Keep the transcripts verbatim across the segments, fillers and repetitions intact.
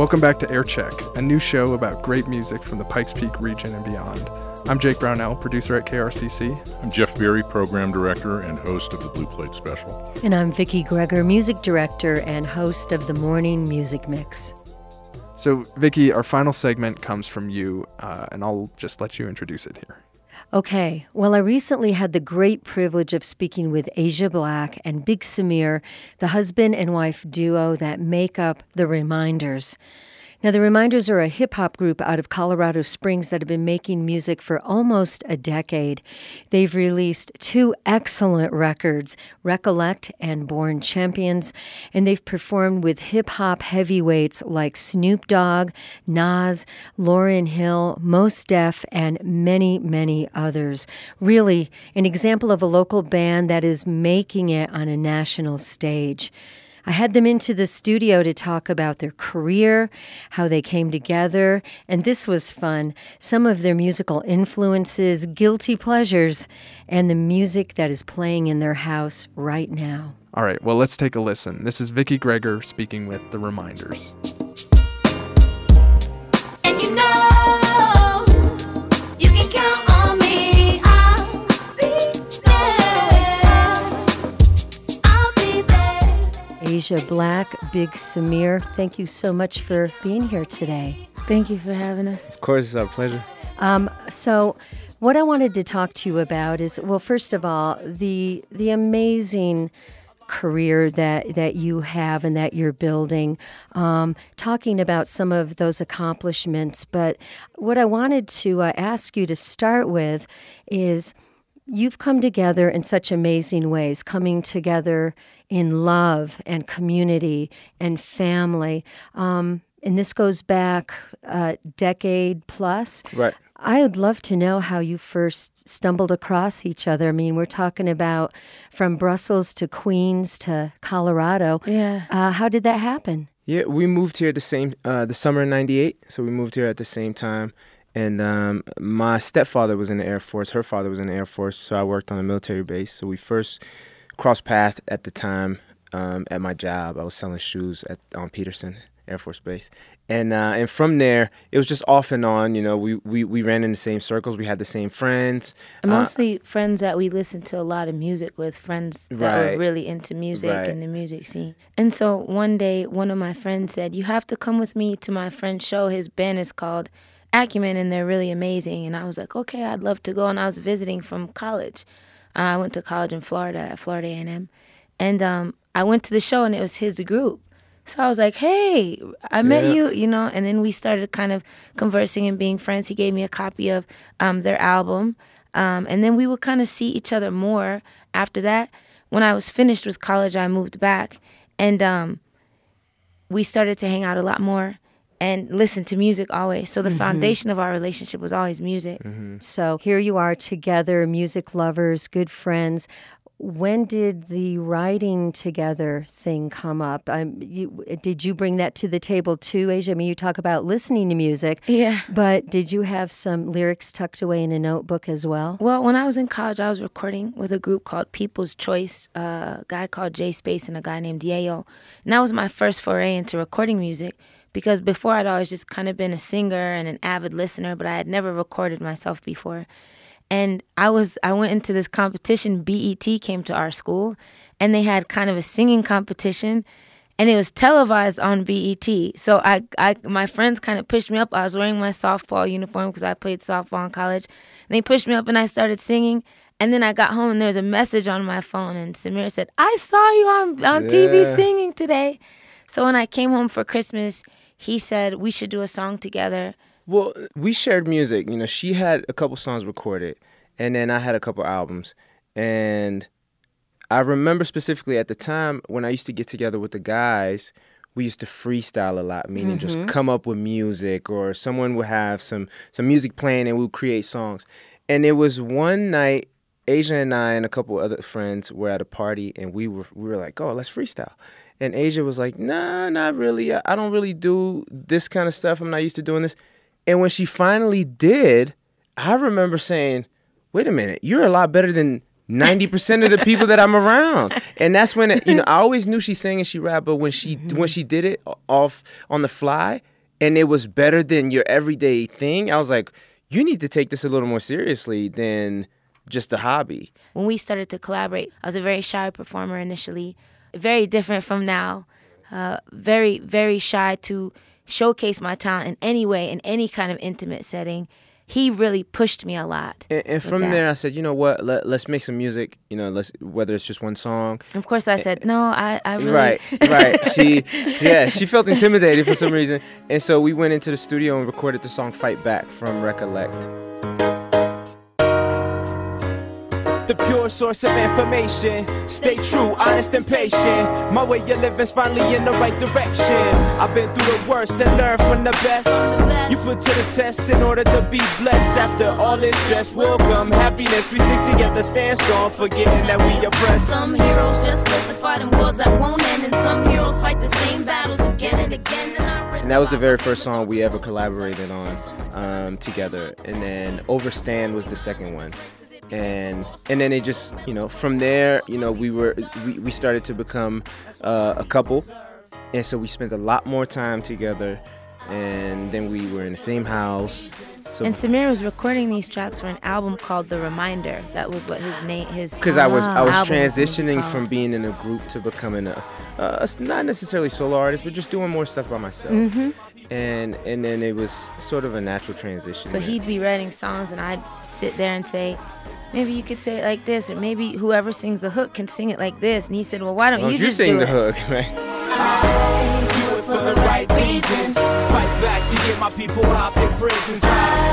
Welcome back to Aircheck, a new show about great music from the Pikes Peak region and beyond. I'm Jake Brownell, producer at K R C C. I'm Jeff Beery, program director and host of the Blue Plate Special. And I'm Vicki Greger, music director and host of the Morning Music Mix. So, Vicki, our final segment comes from you, uh, and I'll just let you introduce it here. Okay. Well, I recently had the great privilege of speaking with Asia Black and Big Samir, the husband and wife duo that make up The Reminders. Now, The Reminders are a hip-hop group out of Colorado Springs that have been making music for almost a decade. They've released two excellent records, Recollect and Born Champions, and they've performed with hip-hop heavyweights like Snoop Dogg, Nas, Lauryn Hill, Mos Def, and many, many others. Really, an example of a local band that is making it on a national stage. I had them into the studio to talk about their career, how they came together, and this was fun. Some of their musical influences, guilty pleasures, and the music that is playing in their house right now. All right, well, let's take a listen. This is Vicki Greger speaking with The Reminders. And you know, you can count on me. I'll be there. I'll be there. Asia Black, Big Samir, thank you so much for being here today. Thank you for having us. Of course, it's our pleasure. Um, so what I wanted to talk to you about is, well, first of all, the the amazing career that, that you have and that you're building, um, talking about some of those accomplishments. But what I wanted to uh, ask you to start with is, you've come together in such amazing ways, coming together in love and community and family. Um, and this goes back a decade plus. Right. I would love to know how you first stumbled across each other. I mean, we're talking about from Brussels to Queens to Colorado. Yeah. Uh, how did that happen? Yeah, we moved here the same uh, the summer of ninety-eight, so we moved here at the same time. And um, my stepfather was in the Air Force. Her father was in the Air Force, so I worked on a military base. So we first crossed paths at the time um, at my job. I was selling shoes at on Peterson Air Force Base. And uh, and from there, it was just off and on. You know, we, we, we ran in the same circles. We had the same friends. Mostly uh, friends that we listened to a lot of music with, friends that right, were really into music right. and the music scene. And so one day, one of my friends said, you have to come with me to my friend's show. His band is called Acumen, and they're really amazing. And I was like, okay, I'd love to go. And I was visiting from college. Uh, I went to college in Florida at Florida A and M. And um, I went to the show, and it was his group. So I was like, hey, I met yeah. you, you know. And then we started kind of conversing and being friends. He gave me a copy of um, their album. Um, and then we would kind of see each other more after that. When I was finished with college, I moved back. And um, we started to hang out a lot more and listen to music always. So the mm-hmm. foundation of our relationship was always music. Mm-hmm. So here you are together, music lovers, good friends. When did the writing together thing come up? Um, you, did you bring that to the table too, Asia? I mean, you talk about listening to music. Yeah. But did you have some lyrics tucked away in a notebook as well? Well, when I was in college, I was recording with a group called People's Choice, a guy called Jay Space and a guy named Yayo. And that was my first foray into recording music, because before I'd always just kind of been a singer and an avid listener, but I had never recorded myself before. And I was I went into this competition. B E T came to our school, and they had kind of a singing competition, and it was televised on B E T. So I, I my friends kind of pushed me up. I was wearing my softball uniform because I played softball in college. And they pushed me up, and I started singing. And then I got home, and there was a message on my phone, and Samir said, I saw you on, on yeah. T V singing today. So when I came home for Christmas, he said we should do a song together. Well, we shared music. You know, she had a couple songs recorded, and then I had a couple albums. And I remember specifically at the time when I used to get together with the guys, we used to freestyle a lot, meaning mm-hmm. just come up with music, or someone would have some, some music playing and we would create songs. And it was one night, Asia and I and a couple other friends were at a party, and we were we were like, oh, let's freestyle. And Asia was like, nah, not really. I don't really do this kind of stuff. I'm not used to doing this. And when she finally did, I remember saying, wait a minute, you're a lot better than ninety percent of the people that I'm around. And that's when, it, you know, I always knew she sang and she rapped, but when she mm-hmm. when she did it off on the fly, and it was better than your everyday thing, I was like, you need to take this a little more seriously than just a hobby. When we started to collaborate, I was a very shy performer initially, very different from now, uh, very, very shy to showcase my talent in any way, in any kind of intimate setting. He really pushed me a lot. And, and from that. there, I said, you know what? Let, let's make some music. You know, let's whether it's just one song. Of course, I said no. I, I really Right, right. She, yeah, she felt intimidated for some reason, and so we went into the studio and recorded the song "Fight Back" from Recollect. The pure source of information. Stay true, honest, and patient. My way of living's finally in the right direction. I've been through the worst and learned from the best. You put to the test in order to be blessed. After all this stress will come happiness. We stick together, stand strong, forgetting that we oppressed. Some heroes just live to fight in wars that won't end, and some heroes fight the same battles again and again. And, I And that was the very first song we ever collaborated on um, together. And then Overstand was the second one. And and then it just, you know, from there, you know, we were we, we started to become uh, a couple, and so we spent a lot more time together, and then we were in the same house. So And Samir was recording these tracks for an album called The Reminder. That was what his name, his because I was I was album was transitioning called. from being in a group to becoming a, uh, not necessarily solo artist, but just doing more stuff by myself. Mm-hmm. And and then it was sort of a natural transition. So there. he'd be writing songs, and I'd sit there and say, maybe you could say it like this, or maybe whoever sings the hook can sing it like this. And he said, well, why don't, Why don't you you just sing do the it? hook, right? Do it for the right reasons. Fight back to get my people out their prisons.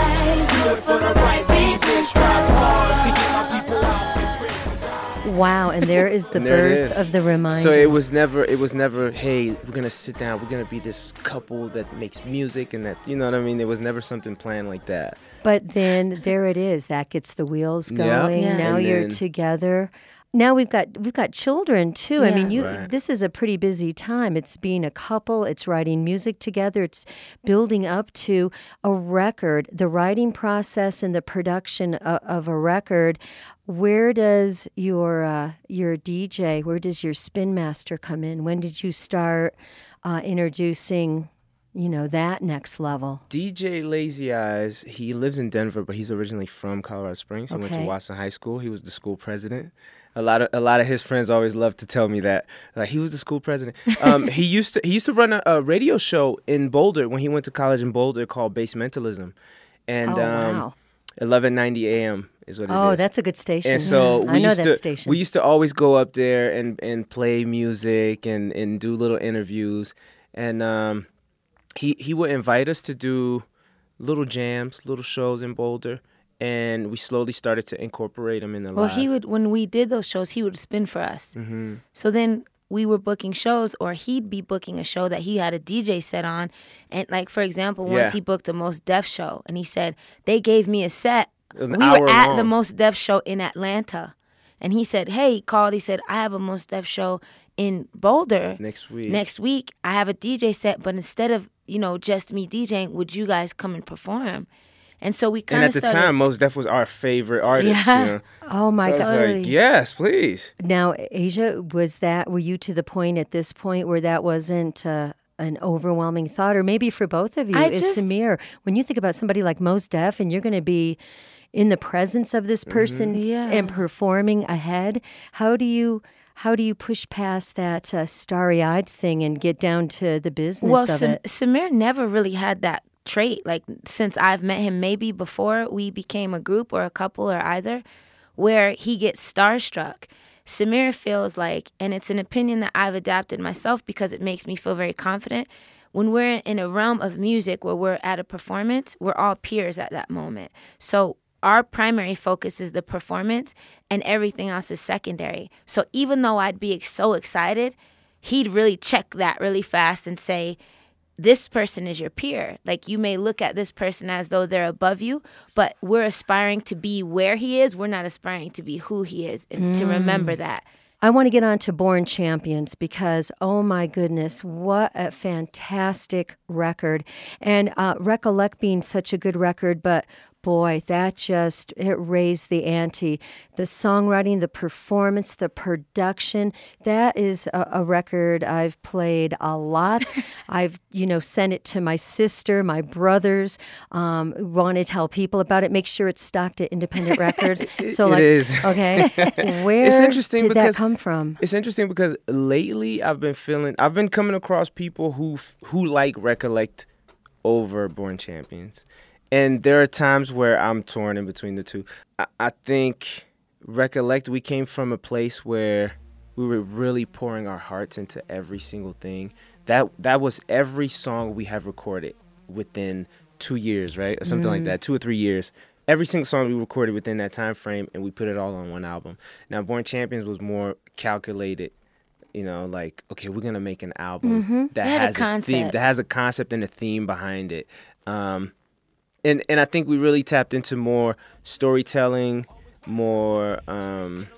I do it for the right reasons. Strive hard to get my people out their prisons. Wow, and there is the And there it birth is. of the reminder. So it was never, it was never, hey, we're gonna sit down, we're gonna be this couple that makes music and that, you know what I mean? There was never something planned like that. But then there it is. That gets the wheels Yeah. going. Yeah. Now And you're then- together. Now we've got we've got children too. I Yeah. mean, you Right. this is a pretty busy time. It's being a couple, it's writing music together, it's building up to a record, the writing process and the production of, of a record. Where does your uh, your D J, where does your spin master come in? When did you start uh, introducing, you know, that next level? D J Lazy Eyes, he lives in Denver, but he's originally from Colorado Springs. He went to Okay. Watson High School. He was the school president. A lot of a lot of his friends always love to tell me that, like, he was the school president. Um, he used to he used to run a, a radio show in Boulder when he went to college in Boulder called Basementalism, and Oh, um, wow. eleven ninety A M is what it is. Oh, that's a good station. And so Yeah, we I know used that to station. we used to always go up there and, and play music and, and do little interviews. And um, he he would invite us to do little jams, little shows in Boulder, and we slowly started to incorporate them in the Well, live. he would, when we did those shows, he would spin for us. Mm-hmm. So then we were booking shows, or he'd be booking a show that he had a D J set on. And like, for example, once Yeah. he booked a Most Def show, and he said, they gave me a set. An we hour were at long. the Most Def show in Atlanta. And he said, hey, he called, he said, I have a Most Def show in Boulder. Next week. Next week, I have a D J set, but instead of, you know, just me DJing, would you guys come and perform? And so we And kind at of the started. time, Mos Def was our favorite artist. Yeah. You know? Oh my so I was God. like, yes, please. Now, Asia, was that, were you to the point at this point where that wasn't uh, an overwhelming thought? Or maybe for both of you, I is just- Samir, when you think about somebody like Mos Def and you're going to be in the presence of this person Yeah. and performing ahead, how do you... How do you push past that uh, starry-eyed thing and get down to the business Well, of Sam- it? Samir never really had that trait. Like, since I've met him, maybe before we became a group or a couple or either, where he gets starstruck. Samir feels like, and it's an opinion that I've adapted myself because it makes me feel very confident. When we're in a realm of music where we're at a performance, we're all peers at that moment. So our primary focus is the performance, and everything else is secondary. So even though I'd be so excited, he'd really check that really fast and say, this person is your peer. Like, you may look at this person as though they're above you, but we're aspiring to be where he is. We're not aspiring to be who he is, and to remember that. I want to get on to Born Champions because, oh my goodness, what a fantastic record. And uh, Recollect being such a good record, but boy, that just, it raised the ante. The songwriting, the performance, the production, that is a, a record I've played a lot. I've, you know, sent it to my sister, my brothers, um, want to tell people about it, make sure it's stocked at independent records. So it like, is. Okay, where It's interesting did because that come from? It's interesting because lately I've been feeling, I've been coming across people who who like Recollect over Born Champions. And there are times where I'm torn in between the two. I, I think Recollect, we came from a place where we were really pouring our hearts into every single thing. That that was every song we have recorded within two years, right? Or something mm. like that, two or three years. Every single song we recorded within that time frame, and we put it all on one album. Now, Born Champions was more calculated. You know, like, okay, we're gonna make an album mm-hmm. that They had has a a, concept. theme, that has a concept and a theme behind it. Um, and and I think we really tapped into more storytelling, more um,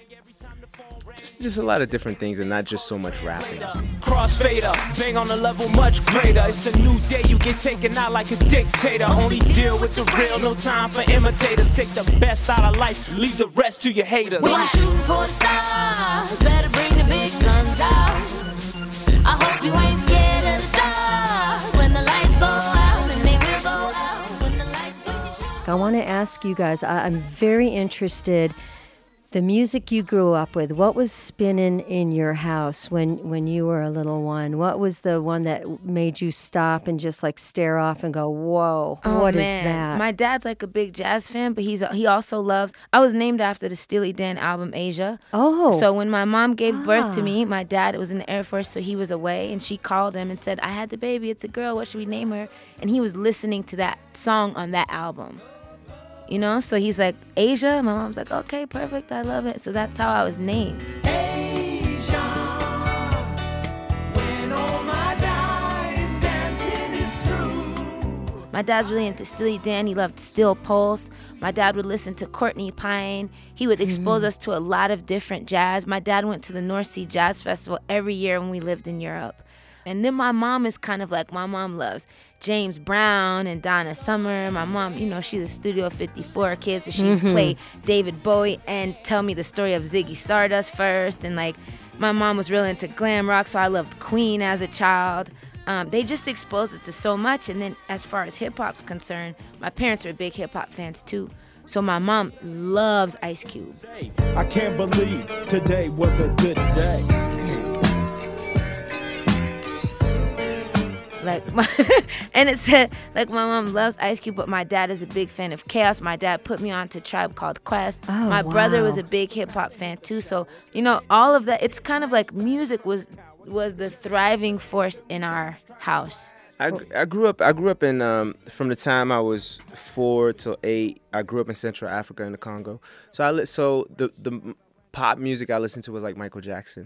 just just a lot of different things, and not just so much rapping. Crossfader, bang on a level much greater. It's a new day, you get taken out like a dictator. Only deal with the real, no time for imitators. Take the best out of life, leave the rest to your haters. When you're shooting for the stars, better bring the big guns out. I hope you ain't scared of the stars. When the lights go out, and they will go out. When the lights go out. I want to ask you guys, I, I'm very interested, the music you grew up with, what was spinning in your house when, when you were a little one? What was the one that made you stop and just like stare off and go, whoa, Oh, what is man. that? My dad's like a big jazz fan, but he's he also loves, I was named after the Steely Dan album, Asia. Oh. So when my mom gave birth to Ah. me, my dad was in the Air Force, so he was away, and she called him and said, I had the baby, it's a girl, what should we name her? And he was listening to that song on that album. You know, so he's like, Asia? My mom's like, okay, perfect, I love it. So that's how I was named. Asia, when all my time dancing is through. My dad's really into Steely Dan. He loved Steel Pulse. My dad would listen to Courtney Pine. He would expose mm. us to a lot of different jazz. My dad went to the North Sea Jazz Festival every year when we lived in Europe. And then my mom is kind of like, my mom loves James Brown and Donna Summer. My mom, you know, she's a Studio fifty-four kid, so she Mm-hmm. would play David Bowie and tell me the story of Ziggy Stardust first. And like, my mom was really into glam rock, so I loved Queen as a child. Um, they just exposed us to so much. And then as far as hip-hop's concerned, my parents are big hip-hop fans too. So my mom loves Ice Cube. I can't believe today was a good day. Like, my, and it said, like, my mom loves Ice Cube, but my dad is a big fan of Chaos. My dad put me on to Tribe Called Quest. Oh, my brother wow. was a big hip-hop fan, too. So, you know, all of that, it's kind of like music was was the thriving force in our house. I, I grew up. I grew up in um, from the time I was four till eight. I grew up in Central Africa in the Congo. So I li- so the the pop music I listened to was like Michael Jackson.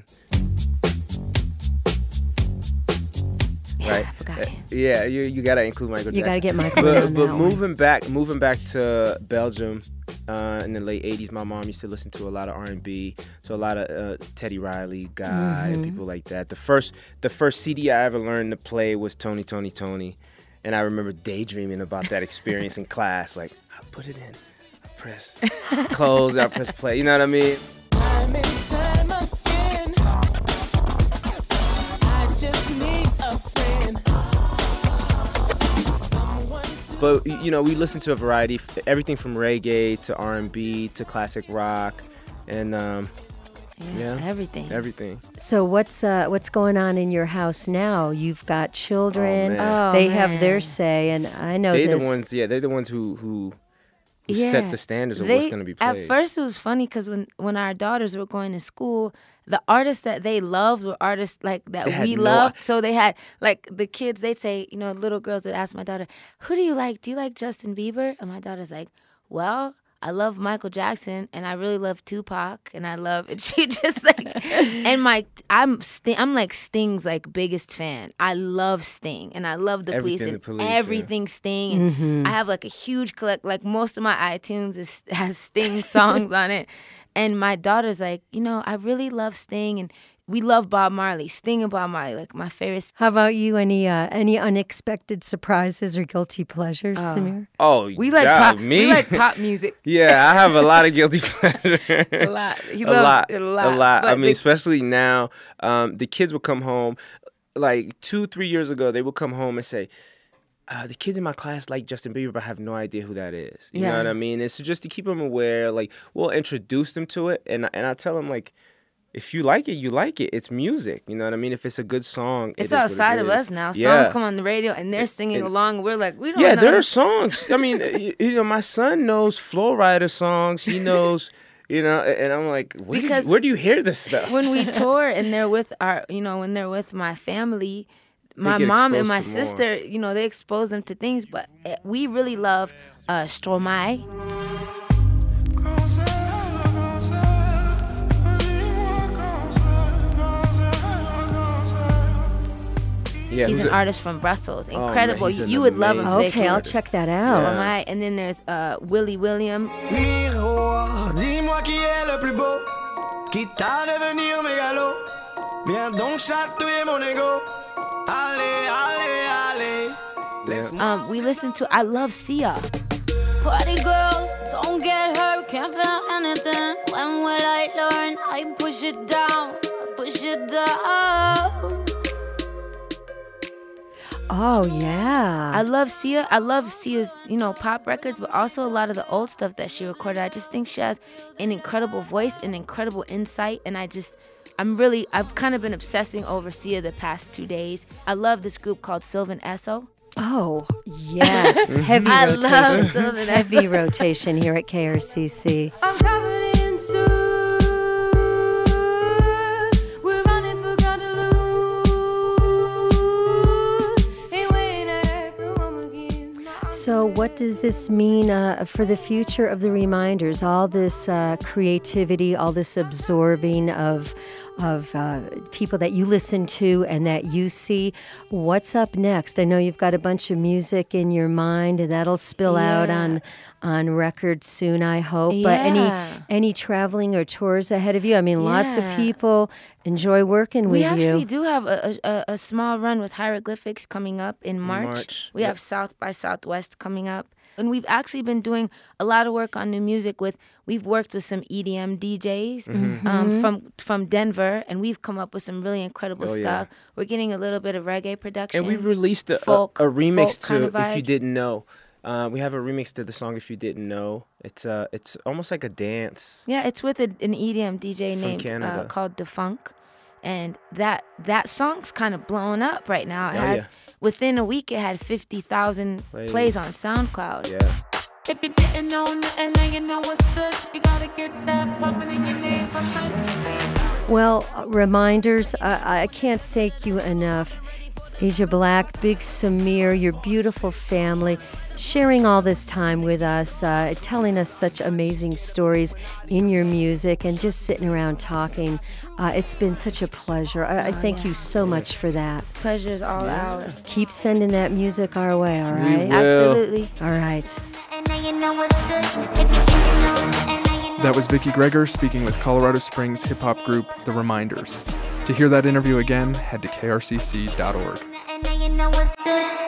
Yeah, Right. I forgot Uh, him. Yeah, you you gotta include Michael You Jackson. gotta get Michael But, on but that moving one. back, moving back to Belgium uh, in the late eighties, my mom used to listen to a lot of R and B, so a lot of uh, Teddy Riley, Guy, Mm-hmm. and people like that. The first the first C D I ever learned to play was Tony, Tony, Tony, and I remember daydreaming about that experience in class. Like, I put it in, I press close, I press play. You know what I mean? Time and time again, I just need a friend. Someone to But you know, we listen to a variety, everything from reggae to R and B to classic rock, and um, Yeah, yeah, everything. everything. So what's uh, what's going on in your house now? You've got children. Oh, man. Oh, they have their man. say, and I know They're this. the ones, yeah, they're the ones who who, who Yeah. set the standards of They- what's going to be played. At first, it was funny because when, when our daughters were going to school, the artists that they loved were artists like that They had we no- loved. So they had like the kids. They'd say, you know, little girls would ask my daughter, "Who do you like? Do you like Justin Bieber?" And my daughter's like, "Well, I love Michael Jackson, and I really love Tupac, and I love." And she just like, and my I'm Sting, I'm like Sting's like biggest fan. I love Sting, and I love the Police Everything and The Police, yeah. everything Sting. And I have like a huge collect. Like most of my iTunes is has Sting songs on it. And my daughter's like, you know, I really love Sting, and we love Bob Marley, Sting and Bob Marley, like my favorite. How about you? Any uh, any unexpected surprises or guilty pleasures, Oh. Samir? Oh, We like God, pop. me? We like pop music. Yeah, I have a lot of guilty pleasures. A lot. He a loves lot, it a lot. a lot. I But mean, the- especially now, um, the kids will come home. Like two, three years ago, they would come home and say, uh, "The kids in my class like Justin Bieber, but I have no idea who that is." You know Yeah. what I mean? It's just to keep them aware. Like we'll introduce them to it, and and I tell them like, if you like it, you like it. It's music. You know what I mean? If it's a good song, it It's is what it outside of is. us now. Songs Yeah. come on the radio and they're singing And- along. We're like, we don't Yeah, know. there are songs. I mean, you, you know, my son knows Flow Rider songs. He knows, you know, and I'm like, where, did Because- you, where do you hear this stuff? When we tour and they're with our, you know, when they're with my family, my get mom and exposed my to more. sister, you know, they expose them to things. But eh, we really love uh, Stromae. Yeah, He's who's an it? artist from Brussels. man, Incredible. he's you an you would love him. amazing Vicky. Okay, I'll artist. check that out. Stromae. And then there's uh, Willie William. Miroir, dis-moi qui est le plus beau, quitte à devenir mégalo. Viens donc chatouiller mon ego. Allez, allez, allez. Laisse-moi. Um, we listen to. I love Sia. Party girls, don't get hurt, can't feel anything. When will I learn? I push it down, I push it down. Oh, yeah. I love Sia. I love Sia's, you know, pop records, but also a lot of the old stuff that she recorded. I just think she has an incredible voice, an incredible insight, and I just, I'm really, I've kind of been obsessing over Sia the past two days. I love this group called Sylvan Esso. Oh, yeah. Heavy I rotation. love Sylvan Heavy Esso. rotation here at K R C C. I'm covered in soot. We're running for Guadalupe. Hey, waiter, come home again. So, what does this mean uh, for the future of the Reminders? All this uh, creativity, all this absorbing of of uh, people that you listen to and that you see. What's up next? I know you've got a bunch of music in your mind, and that'll spill out Yeah. on on record soon, I hope. But Yeah. any any traveling or tours ahead of you? I mean, lots of Yeah. people enjoy working We with actually you. do have a, a, a small run with Hieroglyphics coming up in March. March, We yep. have South by Southwest coming up. And we've actually been doing a lot of work on new music with, we've worked with some E D M D Js Mm-hmm. um, from from Denver, and we've come up with some really incredible Oh, yeah. stuff. We're getting a little bit of reggae production. And we released a, a- folk- a, remix folk kind to of If You vibes. Didn't Know. Uh, we have a remix to the song If You Didn't Know. It's uh, it's almost like a dance. Yeah, it's with a, an E D M D J From named uh, Canada. called Defunk, and that that song's kind of blown up right now. It Oh, has yeah. within a week it had fifty thousand Plays. plays on SoundCloud. Yeah. If you didn't know nothing, now you know what's good. You gotta get that pumping in your neighborhood. Well, uh, Reminders, I, I can't thank you enough. Asia Black, Big Samir, your beautiful family, sharing all this time with us, uh, telling us such amazing stories in your music, and just sitting around talking. Uh, it's been such a pleasure. I, I thank you so much for that. Pleasure's all ours. Keep sending that music our way, all We right? will. Absolutely. All right. And now you know what's good. If you didn't know, and now you know. That was Vicky Gregor speaking with Colorado Springs hip-hop group The Reminders. To hear that interview again, head to K R C C dot org. And now you know what's good.